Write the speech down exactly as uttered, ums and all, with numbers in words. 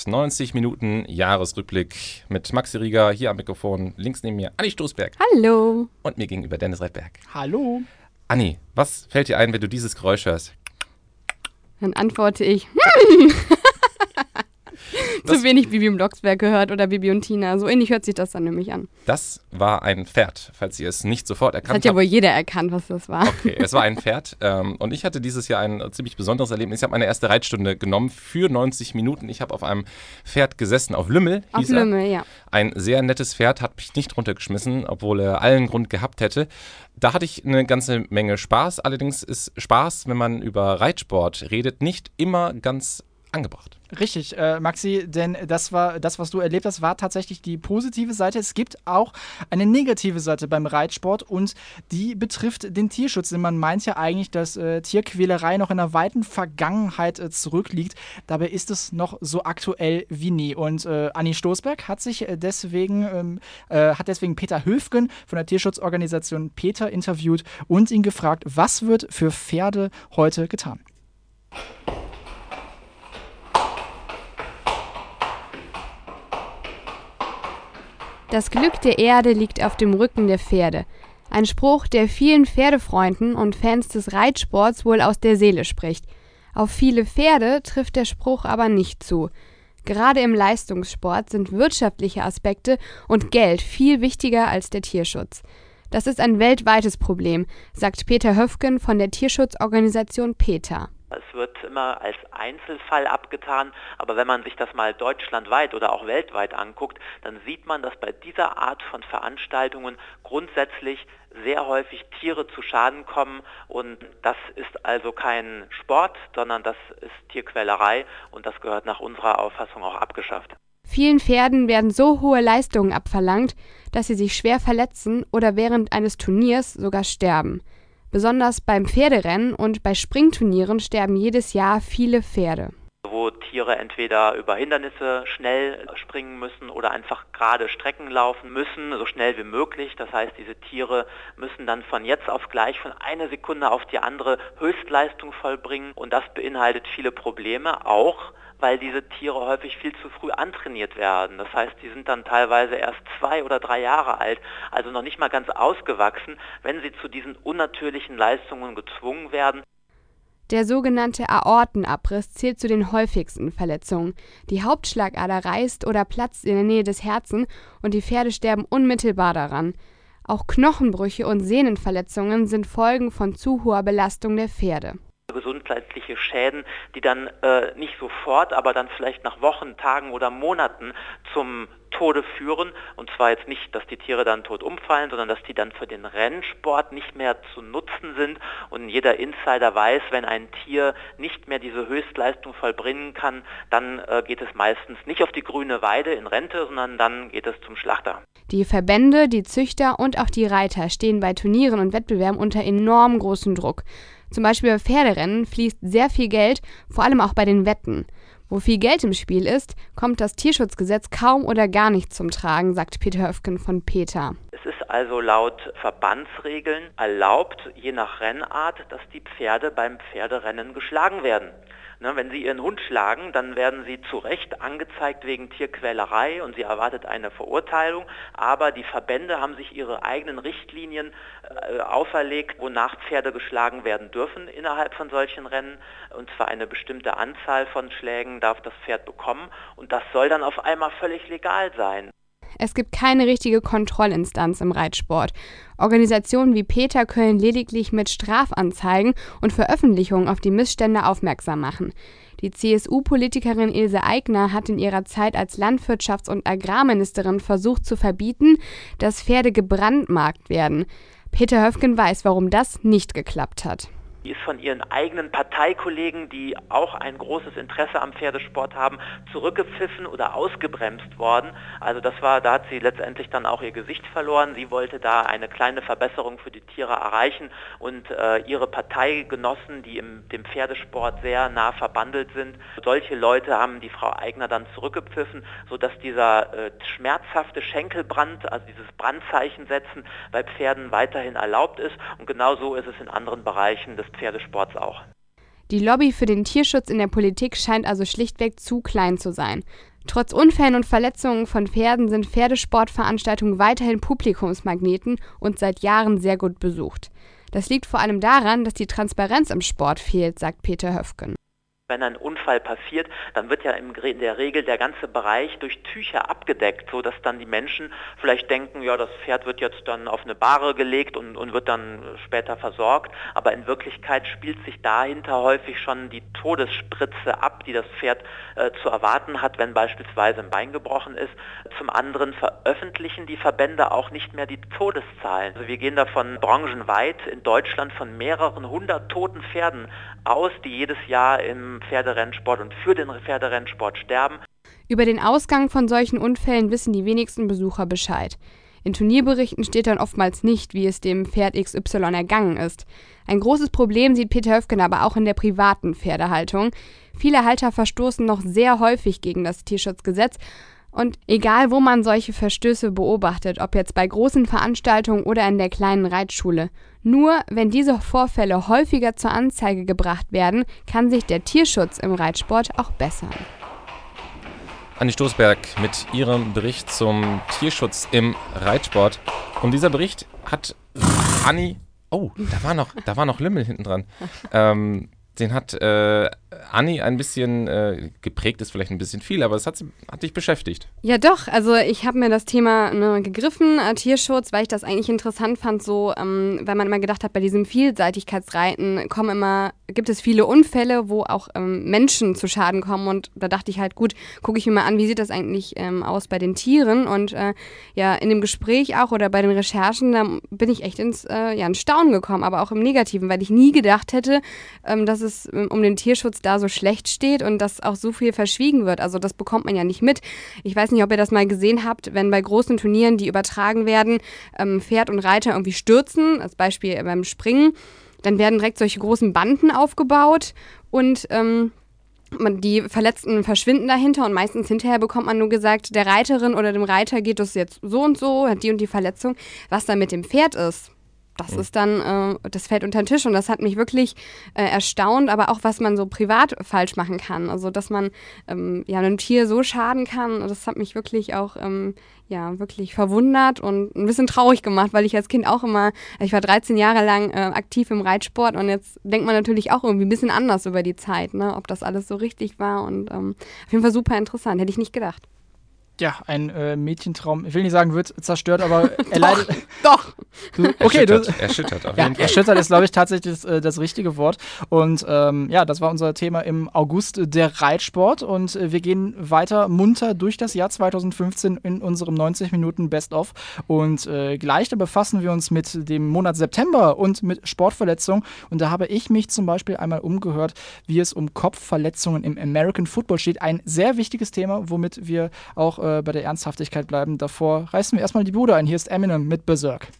neunzig Minuten Jahresrückblick mit Maxi Rieger hier am Mikrofon. Links neben mir Anni Stoßberg. Hallo. Und mir gegenüber Dennis Redberg. Hallo. Anni, was fällt dir ein, wenn du dieses Geräusch hörst? Dann antworte ich, zu wenig Bibi und Blocksberg gehört oder Bibi und Tina. So ähnlich hört sich das dann nämlich an. Das war ein Pferd, falls ihr es nicht sofort erkannt habt. Das hat ja wohl jeder erkannt, was das war. Okay, es war ein Pferd. Ähm, und ich hatte dieses Jahr ein ziemlich besonderes Erlebnis. Ich habe meine erste Reitstunde genommen für neunzig Minuten. Ich habe auf einem Pferd gesessen, auf Lümmel hieß Auf Lümmel, er. ja. Ein sehr nettes Pferd, hat mich nicht runtergeschmissen, obwohl er allen Grund gehabt hätte. Da hatte ich eine ganze Menge Spaß. Allerdings ist Spaß, wenn man über Reitsport redet, nicht immer ganz angebracht. Richtig, äh, Maxi, denn das war das, was du erlebt hast, war tatsächlich die positive Seite. Es gibt auch eine negative Seite beim Reitsport und die betrifft den Tierschutz. Denn man meint ja eigentlich, dass äh, Tierquälerei noch in einer weiten Vergangenheit äh, zurückliegt. Dabei ist es noch so aktuell wie nie. Und äh, Anni Stoßberg hat sich deswegen ähm, äh, hat deswegen Peter Höfgen von der Tierschutzorganisation PETA interviewt und ihn gefragt, was wird für Pferde heute getan? Das Glück der Erde liegt auf dem Rücken der Pferde. Ein Spruch, der vielen Pferdefreunden und Fans des Reitsports wohl aus der Seele spricht. Auf viele Pferde trifft der Spruch aber nicht zu. Gerade im Leistungssport sind wirtschaftliche Aspekte und Geld viel wichtiger als der Tierschutz. Das ist ein weltweites Problem, sagt Peter Höfgen von der Tierschutzorganisation PETA. Es wird immer als Einzelfall abgetan, aber wenn man sich das mal deutschlandweit oder auch weltweit anguckt, dann sieht man, dass bei dieser Art von Veranstaltungen grundsätzlich sehr häufig Tiere zu Schaden kommen und das ist also kein Sport, sondern das ist Tierquälerei und das gehört nach unserer Auffassung auch abgeschafft. Vielen Pferden werden so hohe Leistungen abverlangt, dass sie sich schwer verletzen oder während eines Turniers sogar sterben. Besonders beim Pferderennen und bei Springturnieren sterben jedes Jahr viele Pferde. Wo Tiere entweder über Hindernisse schnell springen müssen oder einfach gerade Strecken laufen müssen, so schnell wie möglich. Das heißt, diese Tiere müssen dann von jetzt auf gleich, von einer Sekunde auf die andere Höchstleistung vollbringen. Und das beinhaltet viele Probleme, auch weil diese Tiere häufig viel zu früh antrainiert werden. Das heißt, die sind dann teilweise erst zwei oder drei Jahre alt, also noch nicht mal ganz ausgewachsen, wenn sie zu diesen unnatürlichen Leistungen gezwungen werden. Der sogenannte Aortenabriss zählt zu den häufigsten Verletzungen. Die Hauptschlagader reißt oder platzt in der Nähe des Herzens und die Pferde sterben unmittelbar daran. Auch Knochenbrüche und Sehnenverletzungen sind Folgen von zu hoher Belastung der Pferde. Gesundheitliche Schäden, die dann äh, nicht sofort, aber dann vielleicht nach Wochen, Tagen oder Monaten zum Tode führen. Und zwar jetzt nicht, dass die Tiere dann tot umfallen, sondern dass die dann für den Rennsport nicht mehr zu nutzen sind. Und jeder Insider weiß, wenn ein Tier nicht mehr diese Höchstleistung vollbringen kann, dann äh, geht es meistens nicht auf die grüne Weide in Rente, sondern dann geht es zum Schlachter. Die Verbände, die Züchter und auch die Reiter stehen bei Turnieren und Wettbewerben unter enorm großem Druck. Zum Beispiel bei Pferderennen fließt sehr viel Geld, vor allem auch bei den Wetten. Wo viel Geld im Spiel ist, kommt das Tierschutzgesetz kaum oder gar nicht zum Tragen, sagt Peter Höfgen von PETA. Es ist also laut Verbandsregeln erlaubt, je nach Rennart, dass die Pferde beim Pferderennen geschlagen werden. Ne, wenn Sie Ihren Hund schlagen, dann werden Sie zu Recht angezeigt wegen Tierquälerei und Sie erwartet eine Verurteilung. Aber die Verbände haben sich ihre eigenen Richtlinien äh, auferlegt, wonach Pferde geschlagen werden dürfen innerhalb von solchen Rennen. Und zwar eine bestimmte Anzahl von Schlägen darf das Pferd bekommen und das soll dann auf einmal völlig legal sein. Es gibt keine richtige Kontrollinstanz im Reitsport. Organisationen wie PETA können lediglich mit Strafanzeigen und Veröffentlichungen auf die Missstände aufmerksam machen. Die C S U-Politikerin Ilse Aigner hat in ihrer Zeit als Landwirtschafts- und Agrarministerin versucht zu verbieten, dass Pferde gebrandmarkt werden. Peter Höfgen weiß, warum das nicht geklappt hat. Die ist von ihren eigenen Parteikollegen, die auch ein großes Interesse am Pferdesport haben, zurückgepfiffen oder ausgebremst worden. Also das war, da hat sie letztendlich dann auch ihr Gesicht verloren. Sie wollte da eine kleine Verbesserung für die Tiere erreichen und äh, ihre Parteigenossen, die im dem Pferdesport sehr nah verbandelt sind, solche Leute haben die Frau Aigner dann zurückgepfiffen, sodass dieser äh, schmerzhafte Schenkelbrand, also dieses Brandzeichen setzen, bei Pferden weiterhin erlaubt ist. Und genau so ist es in anderen Bereichen des Pferdesports auch. Die Lobby für den Tierschutz in der Politik scheint also schlichtweg zu klein zu sein. Trotz Unfällen und Verletzungen von Pferden sind Pferdesportveranstaltungen weiterhin Publikumsmagneten und seit Jahren sehr gut besucht. Das liegt vor allem daran, dass die Transparenz im Sport fehlt, sagt Peter Höfgen. Wenn ein Unfall passiert, dann wird ja in der Regel der ganze Bereich durch Tücher abgedeckt, sodass dann die Menschen vielleicht denken, ja, das Pferd wird jetzt dann auf eine Bahre gelegt und, und wird dann später versorgt. Aber in Wirklichkeit spielt sich dahinter häufig schon die Todesspritze ab, die das Pferd äh, zu erwarten hat, wenn beispielsweise ein Bein gebrochen ist. Zum anderen veröffentlichen die Verbände auch nicht mehr die Todeszahlen. Also wir gehen davon branchenweit in Deutschland von mehreren hundert toten Pferden aus, die jedes Jahr im Pferderennsport und für den Pferderennsport sterben. Über den Ausgang von solchen Unfällen wissen die wenigsten Besucher Bescheid. In Turnierberichten steht dann oftmals nicht, wie es dem Pferd X Y ergangen ist. Ein großes Problem sieht Peter Höfgen aber auch in der privaten Pferdehaltung. Viele Halter verstoßen noch sehr häufig gegen das Tierschutzgesetz. Und egal, wo man solche Verstöße beobachtet, ob jetzt bei großen Veranstaltungen oder in der kleinen Reitschule, nur wenn diese Vorfälle häufiger zur Anzeige gebracht werden, kann sich der Tierschutz im Reitsport auch bessern. Anni Stoßberg mit ihrem Bericht zum Tierschutz im Reitsport. Und dieser Bericht hat Anni... Oh, da war noch, da war noch Lümmel hinten dran. Ähm, den hat äh, Anni ein bisschen äh, geprägt, ist vielleicht ein bisschen viel, aber es hat, hat dich beschäftigt. Ja doch, also ich habe mir das Thema ne, gegriffen, äh, Tierschutz, weil ich das eigentlich interessant fand, so, ähm, weil man immer gedacht hat, bei diesem Vielseitigkeitsreiten kommen immer, gibt es viele Unfälle, wo auch ähm, Menschen zu Schaden kommen und da dachte ich halt, gut, gucke ich mir mal an, wie sieht das eigentlich ähm, aus bei den Tieren und äh, ja, in dem Gespräch auch oder bei den Recherchen, da bin ich echt ins, äh, ja, ins Staunen gekommen, aber auch im Negativen, weil ich nie gedacht hätte, ähm, dass es ähm, um den Tierschutz da so schlecht steht und dass auch so viel verschwiegen wird. Also das bekommt man ja nicht mit. Ich weiß nicht, ob ihr das mal gesehen habt, wenn bei großen Turnieren, die übertragen werden, ähm, Pferd und Reiter irgendwie stürzen, als Beispiel beim Springen, dann werden direkt solche großen Banden aufgebaut und ähm, die Verletzten verschwinden dahinter und meistens hinterher bekommt man nur gesagt, der Reiterin oder dem Reiter geht es jetzt so und so, hat die und die Verletzung. Was dann mit dem Pferd ist, das ist dann, äh, das fällt unter den Tisch und das hat mich wirklich äh, erstaunt, aber auch, was man so privat falsch machen kann. Also, dass man ähm, ja einem Tier so schaden kann, das hat mich wirklich auch, ähm, ja, wirklich verwundert und ein bisschen traurig gemacht, weil ich als Kind auch immer, ich war dreizehn Jahre lang äh, aktiv im Reitsport und jetzt denkt man natürlich auch irgendwie ein bisschen anders über die Zeit, ne, ob das alles so richtig war und ähm, auf jeden Fall super interessant, hätte ich nicht gedacht. Ja, ein äh, Mädchentraum, ich will nicht sagen, wird zerstört, aber er leidet. Doch! Du, okay, erschüttert, du, erschüttert auf ja, jeden Fall. erschüttert ist, glaube ich, tatsächlich das, äh, das richtige Wort. Und ähm, ja, das war unser Thema im August, der Reitsport. Und äh, wir gehen weiter munter durch das Jahr zweitausendfünfzehn in unserem neunzig Minuten Best-of. Und äh, gleich da befassen wir uns mit dem Monat September und mit Sportverletzungen. Und da habe ich mich zum Beispiel einmal umgehört, wie es um Kopfverletzungen im American Football steht. Ein sehr wichtiges Thema, womit wir auch äh, bei der Ernsthaftigkeit bleiben. Davor reißen wir erstmal die Bude ein. Hier ist Eminem mit Berserk.